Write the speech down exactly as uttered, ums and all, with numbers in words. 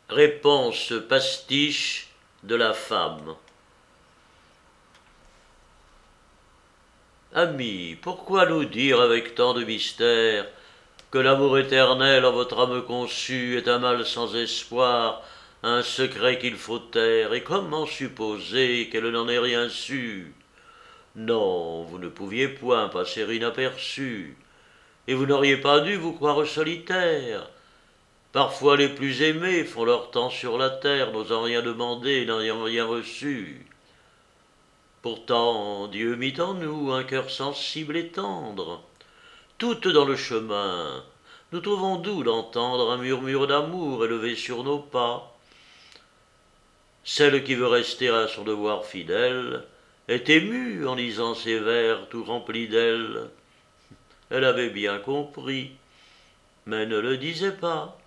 Réponse pastiche de la femme. Amis, pourquoi nous dire avec tant de mystère que l'amour éternel en votre âme conçue est un mal sans espoir, un secret qu'il faut taire, et comment supposer qu'elle n'en ait rien su? Non, vous ne pouviez point passer inaperçu, et vous n'auriez pas dû vous croire solitaire. Parfois les plus aimés font leur temps sur la terre, n'osant rien demander, n'ayant rien reçu. Pourtant, Dieu mit en nous un cœur sensible et tendre. Toutes dans le chemin, nous trouvons doux d'entendre un murmure d'amour élevé sur nos pas. Celle qui veut rester à son devoir fidèle est émue en lisant ces vers tout remplis d'elle. Elle avait bien compris, mais ne le disait pas.